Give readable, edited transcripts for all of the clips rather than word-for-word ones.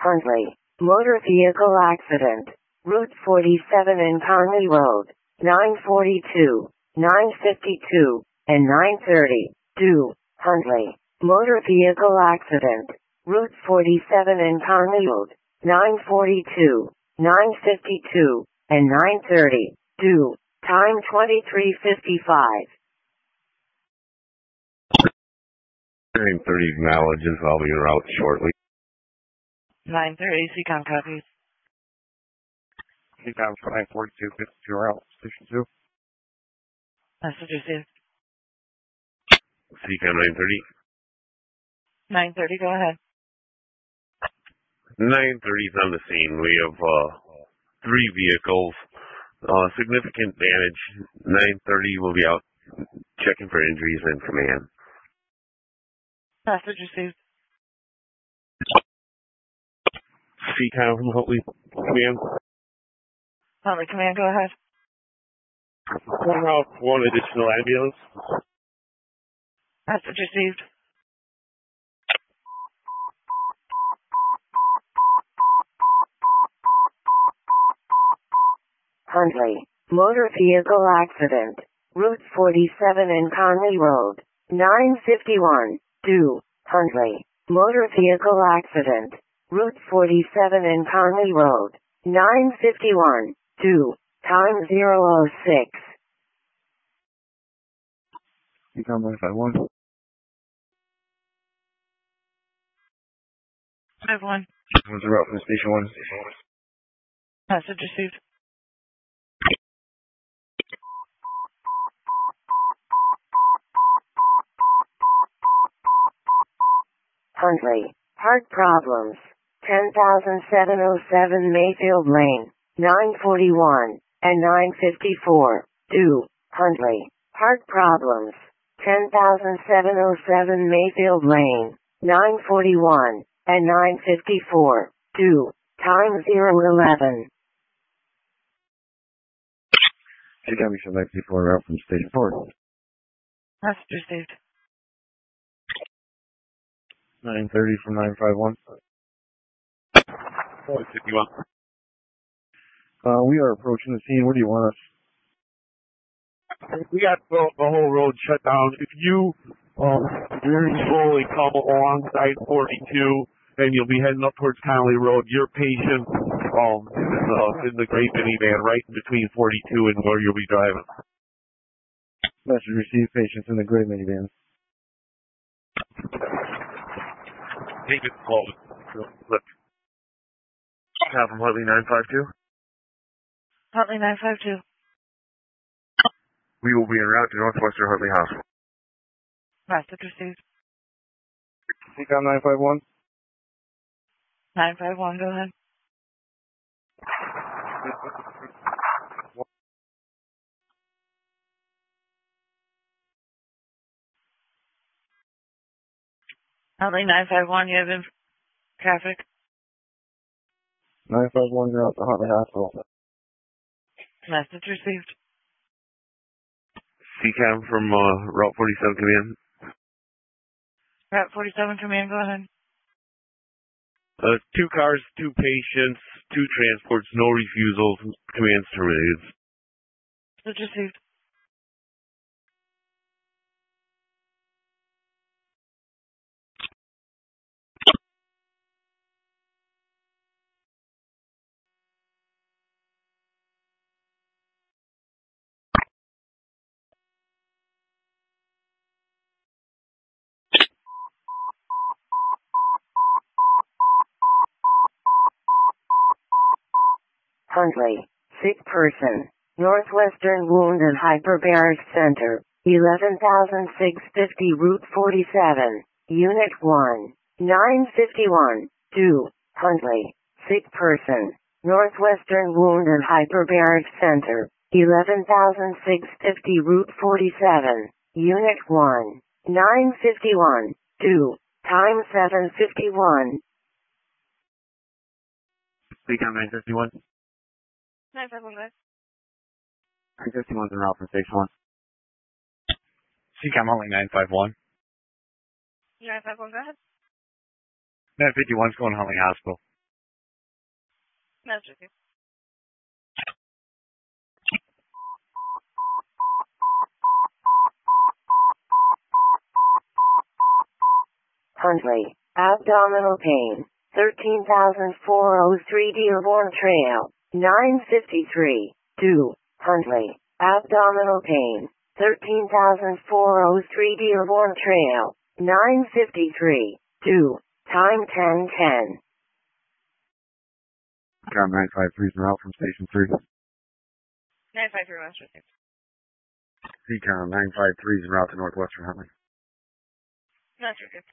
Huntley. Motor vehicle accident. Route 47 in Conley Road. 942, 952, and 930. Do. Huntley. Motor vehicle accident. Route 47 in Conley Road. 942, 952, and 930. Do. Time 23:55. 930 acknowledges. I'll be en route shortly. 930, CCOM copies. CCOM 942, 52 route, Station 2. Message received. CCOM 930. 930, go ahead. 930 is on the scene. We have 3 vehicles. Significant damage. 930 will be out checking for injuries and command. Message received. CCOM from Huntley Command. Huntley Command, go ahead. One out, 1 additional ambulance. Message received. Huntley. Motor vehicle accident. Route 47 in Conley Road. 951. Do. Huntley. Motor vehicle accident. Route 47 in Conley Road. 951. Do. Time 006. CCOM 951. 51. What's the route from Station 1? Message received. Huntley. Heart problems. 10,707 Mayfield Lane. 941 and 954. Do. Huntley. Heart problems. 10,707 Mayfield Lane. 941 and 954. Do. Time 011. CCOM 954 route from Station 4. Message received. 930 from 951. 51. We are approaching the scene. Where do you want us? We got the whole road shut down. If you very slowly come alongside 42, then you'll be heading up towards Conley Road. Your patient is in the gray minivan right in between 42 and where you'll be driving. Message received. Patients in the gray minivan. Take it close. Look. Have from Huntley 952. Huntley 952. We will be en route to Northwestern Huntley Hospital. Message received. CCOM 951. 951, go ahead. Huntley 951, you have traffic. 951, you're out to Huntley Hospital. Message received. CCAM from Route 47 Command. Route 47 Command, go ahead. 2 cars, 2 patients, 2 transports, no refusals. Command's terminated. Message received. Huntley. Sick person. Northwestern Wound and Hyperbaric Center. 11,650 Route 47. Unit 1. 951. Do. Huntley. Sick person. Northwestern Wound and Hyperbaric Center. 11,650 Route 47. Unit 1. 951. Do. Time 7:51. CCOM 951. 951, guys. 951's en route from Station 1. CCOM only 951. 951, go ahead. 951's going to Huntley Hospital. Message received. Huntley, abdominal pain, 13,403 Dearborn Trail, 953, 2, Huntley, abdominal pain, 13,403 Dearborn Trail, 953, 2, time 10:10. Got 953 is en route from Station 3. 953 message received. Seacom 953 is en route to Northwestern Huntley. Message received.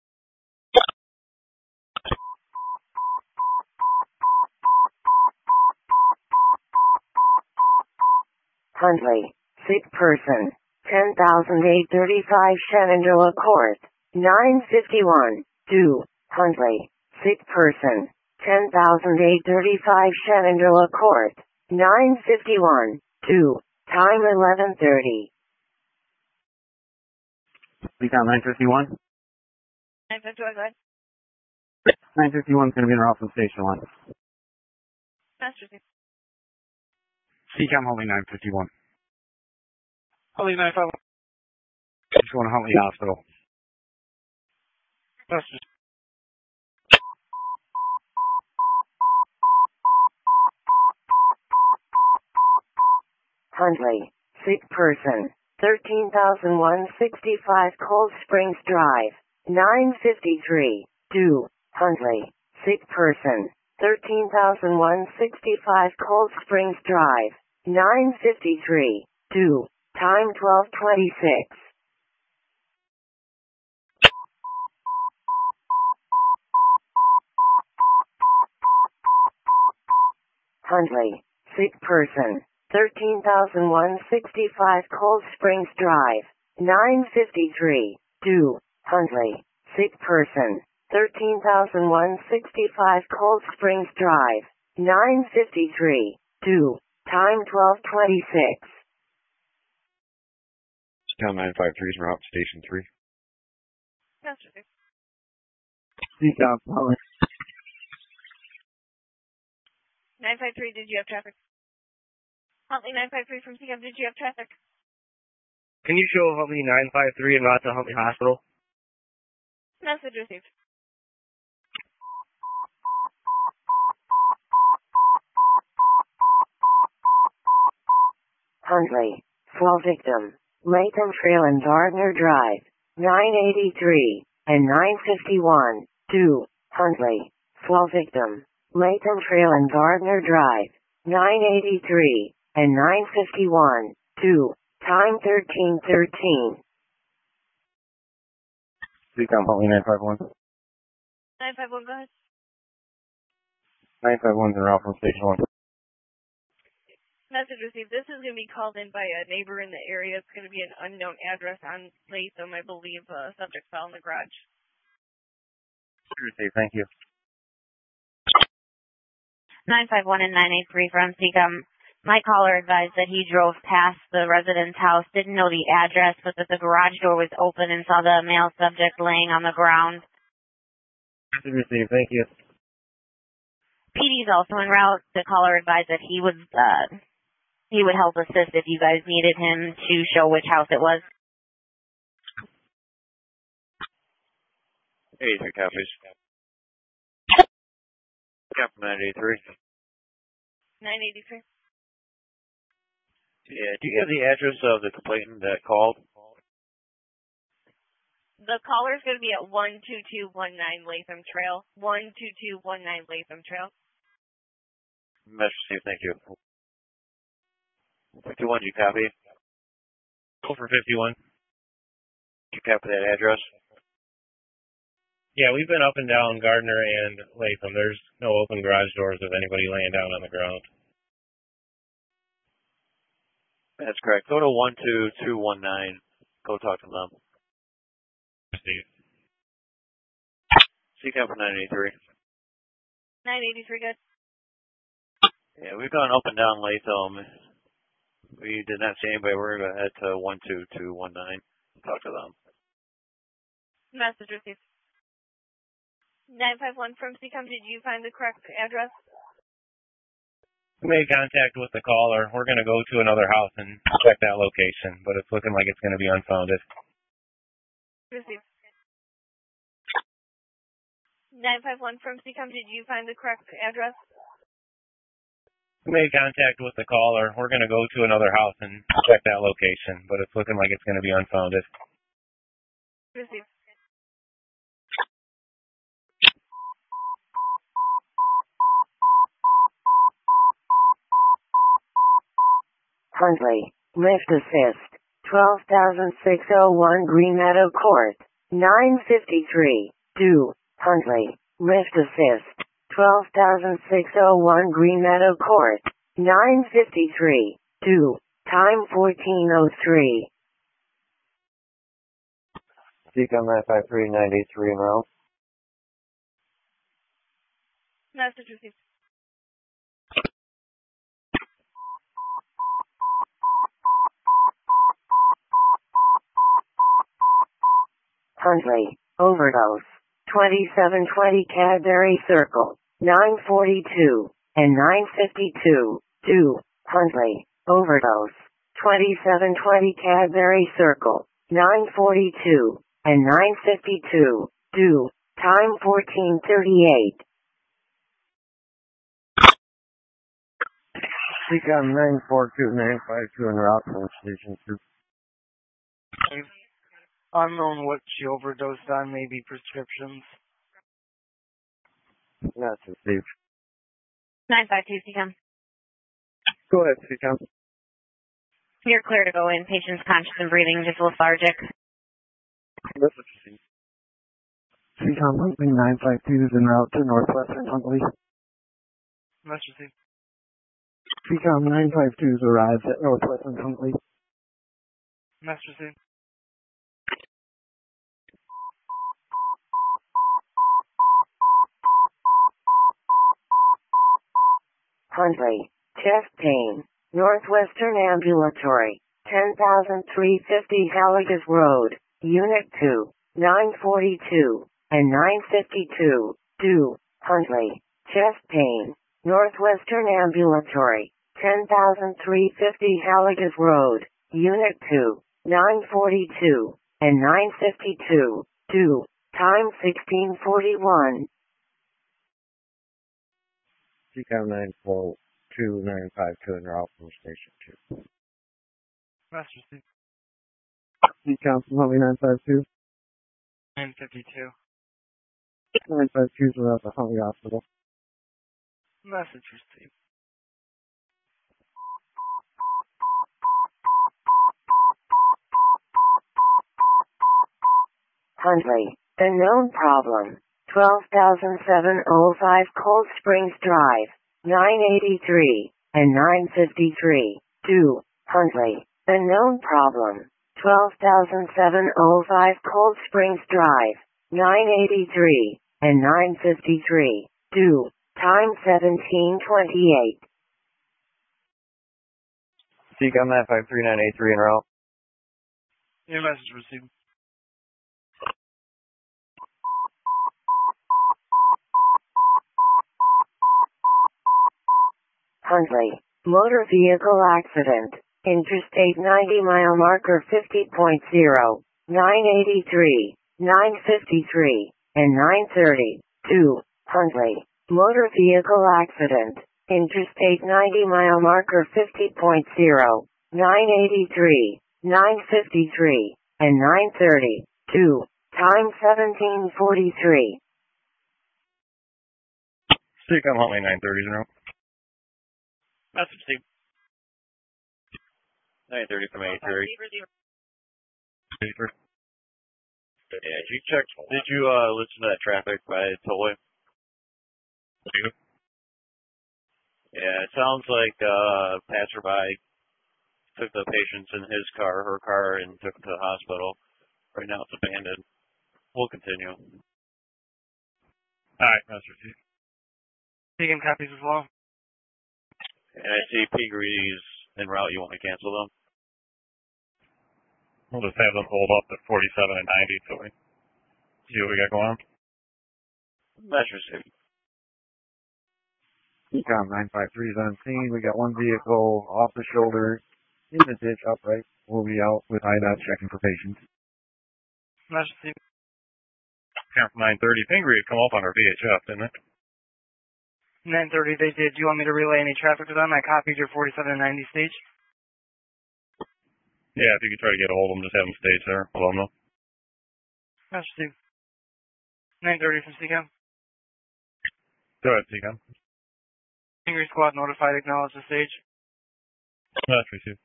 Huntley, sick person, 10,835 Shenandoah Court, 951, 2, Huntley, sick person, 10,835 Shenandoah Court, 951, 2, time 11:30. Seacom 951. 951, go ahead. 951 is going to be en route from Station 1. Message received. Seacom Huntley 951. Holy 951. Just going to Huntley Hospital. Message. Huntley, sick person, 13,165 Cold Springs Drive, 953, 2, Huntley, sick person, 13,165 Cold Springs Drive, 953, 2, time 12:26. Huntley, sick person, 13,165 Cold Springs Drive, 953, 2, Huntley, sick person, 13,165 Cold Springs Drive, 953, 2, time 12:26. Seacom 953 is en route to Station 3. Message received. Seacom Huntley. 953, did you have traffic? Huntley 953 from CCAM, did you have traffic? Can you show Huntley 953 en route to Huntley Hospital? Message received. Huntley, fall victim, Latham Trail and Gardner Drive, 983, and 951, 2, Huntley, fall victim, Latham Trail and Gardner Drive, 983, and 951, 2, time 13:13. Seacom Huntley 951. 951, go ahead. 951 is en route from Station 1. Message received. This is going to be called in by a neighbor in the area. It's going to be an unknown address on Latham. I believe subject fell in the garage. Received, thank you. 951 and 983 from CCAM. My caller advised that he drove past the resident's house, didn't know the address, but that the garage door was open and saw the male subject laying on the ground. Received, thank you. PD is also en route. The caller advised that he would help assist if you guys needed him to show which house it was. 83 copies. Captain 983. 983. Yeah, do you have the address of the complainant that called? The caller is going to be at 12219 Latham Trail. 12219 Latham Trail. Message received, thank you. 51, do you copy? Over 51. Do you copy that address? Yeah, we've been up and down Gardner and Latham. There's no open garage doors of anybody laying down on the ground. That's correct. Go to 12219. Go talk to them. Steve. CCAM for 983. 983, good. Yeah, we've gone up and down Latham. We did not see anybody. We're going to head to 12219. Talk to them. Message received. 951 from CCOM, did you find the correct address? We made contact with the caller. We're going to go to another house and check that location, but it's looking like it's going to be unfounded. Received. 951 from CCOM, did you find the correct address? We made contact with the caller. We're going to go to another house and check that location, but it's looking like it's going to be unfounded. Received. Huntley, lift assist, 12,601 Green Meadow Court, 953, do, Huntley, lift assist, 12,601 Green Meadow Court, 953, do, time 14:03. CCOM 953-983 en route. Message received. Huntley, overdose, 2720 Cadbury Circle, 942, and 952, do, Huntley, overdose, 2720 Cadbury Circle, 942, and 952, do, time 14:38. CCOM 942-952 en route from Station 2. Unknown what she overdosed on, maybe prescriptions. That's received. 952 CCOM. Go ahead, CCOM. You're clear to go in. Patient's conscious and breathing, just lethargic. That's received. CCOM Huntley 952 is en route to Northwestern Huntley. Message received. CCOM 952 arrives at Northwestern Huntley. Message received. Huntley, chest pain, Northwestern Ambulatory, 10,350 Halligas Road, Unit 2, 942, and 952, do, Huntley, chest pain, Northwestern Ambulatory, 10,350 Halligas Road, Unit 2, 942, and 952, do, time 16:41. CCOM 942-952 en route from Station 2. Message received. CCOM Huntley 952. 952. 952 is en route to Huntley Hospital. Message received. Huntley, the known problem, 12,705 Cold Springs Drive, 983, and 953, do, Huntley, the known problem, 12,705 Cold Springs Drive, 983, and 953, do, time 17:28. CCOM 953-983 en route. Your message received. Huntley, motor vehicle accident, Interstate 90 mile marker 50.0, 983, 953, and 930, do, Huntley, motor vehicle accident, Interstate 90 mile marker 50.0, 983, 953, and 930, do, time 17:43. CCOM Huntley 930 en route. Message received. 930 from 830. Yeah, did you listen to that traffic by tollway? Yeah, it sounds like passerby took the patients in her car, and took them to the hospital. Right now it's abandoned. We'll continue. Alright, that's received. Taking copies as well. And I see Pigrees en route. You want to cancel them? We'll just have them hold up at 47 and 90 till we see what we got going on. That's received. Ecom 953 is on scene. We got one vehicle off the shoulder in the ditch upright. We'll be out with IDOT checking for patients. Emergency. Camp 930, Pingree had come up on our VHF, didn't it? 930, they did. Do you want me to relay any traffic to them? I copied your 4790 stage. Yeah, if you could try to get a hold of them, just have them stage there. Let them know. Emergency. 930 from CCAM. Go ahead, CCAM. Pingree squad notified, acknowledge the stage. That's received.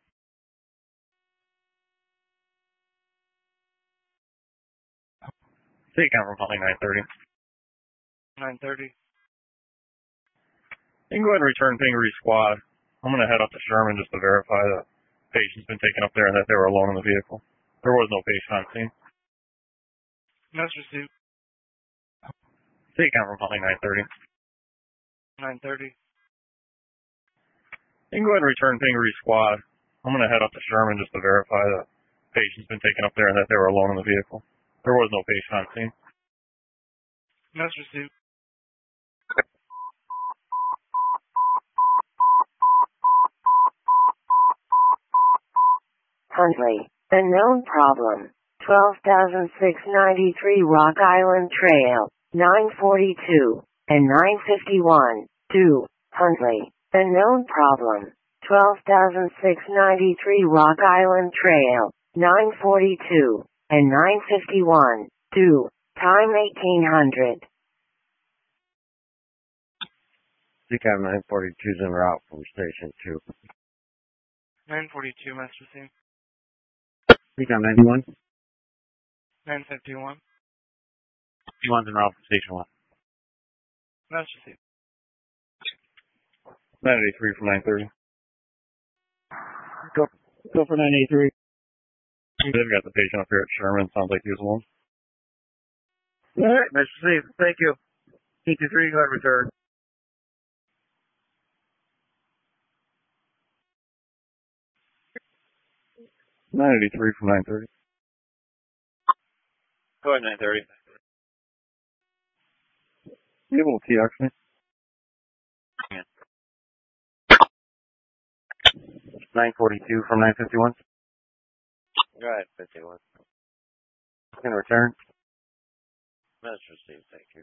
CCAM from calling 930. 930. You can go ahead and return Pingree squad. I'm going to head up to Sherman just to verify that patient's been taken up there and that they were alone in the vehicle. There was no patient on scene. Notice received. CCAM from calling 930. 930. You can go ahead and return Pingree squad. I'm going to head up to Sherman just to verify that patient's been taken up there and that they were alone in the vehicle. There was no patient on scene. Notice received. Huntley, unknown problem. 12,693 Rock Island Trail, 942 and 951. 2. Huntley, unknown problem. 12,693 Rock Island Trail, 942 and 951. 2. Time 1800. CCAM 942 is en route from Station 2. 942, Master Scene. CCAM 91. 951. 51's en route from Station 1. Master Scene. 983 from 930. Go for 983. They've got the patient up here at Sherman. Sounds like he was alone. All right, Mr. Steve. Thank you. T23, go ahead, return. $983 from 930. Go ahead, 930. You able to TX me? Yeah. 942 from 951. Go ahead, 51. In return. That's received, thank you.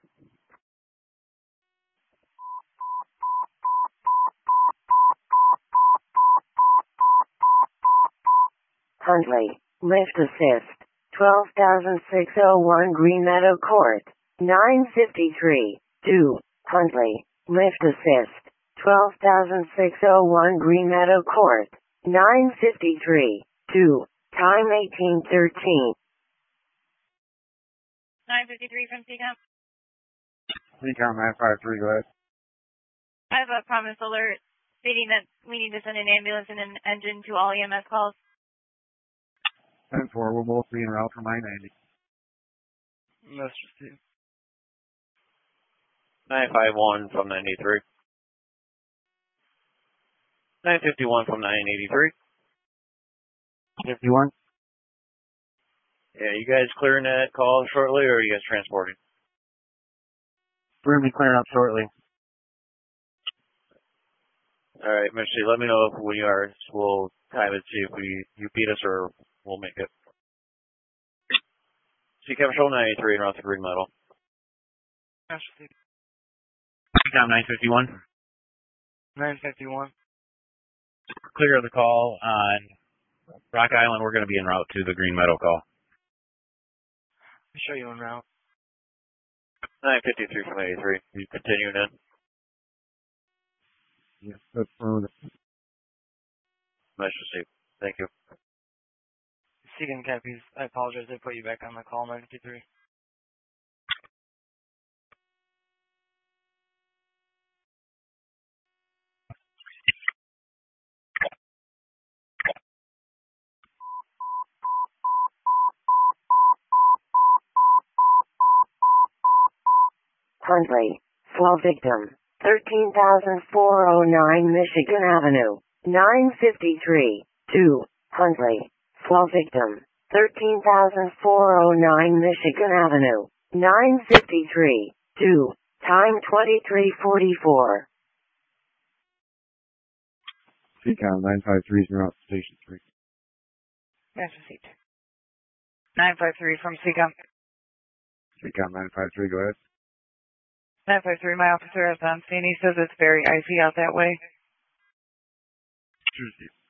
Huntley, lift assist. 12,601 Green Meadow Court, 953. 2. Huntley, lift assist. 12,601 Green Meadow Court, 953. 2. Time 1813. 953 from CCAM. CCAM 953, go ahead. I have a promise alert stating that we need to send an ambulance and an engine to all EMS calls. 10-4, we'll both be en route from 990. Master Scene. 951 from 983. 951 from 983. 51. Yeah, you guys clearing that call shortly, or are you guys transporting? We're going to be clearing up shortly. All right, Mitchie, let me know when you are. We'll time it, see if you beat us or we'll make it. CCAM Show 93 and route to Green Meadow. Master Scene. CCAM 951. 951. Clear the call on Rock Island. We're going to be en route to the Green Meadow call. I'll show you en route. 953 from 83. You continuing in? Yes, that's further. Nice to see you. Thank you. CCAM Cappies, I apologize. I put you back on the call, 953. Huntley, slow victim. 13,409 Michigan Avenue, 953. 2. Huntley, slow victim. 13,409 Michigan Avenue, 953. 2. Time 2344. CCOM 953 is out to Station 3. Yes, receipt. 953 from CCOM. CCOM 953, go ahead. 953, my officer is on scene. He says it's very icy out that way. Tuesday.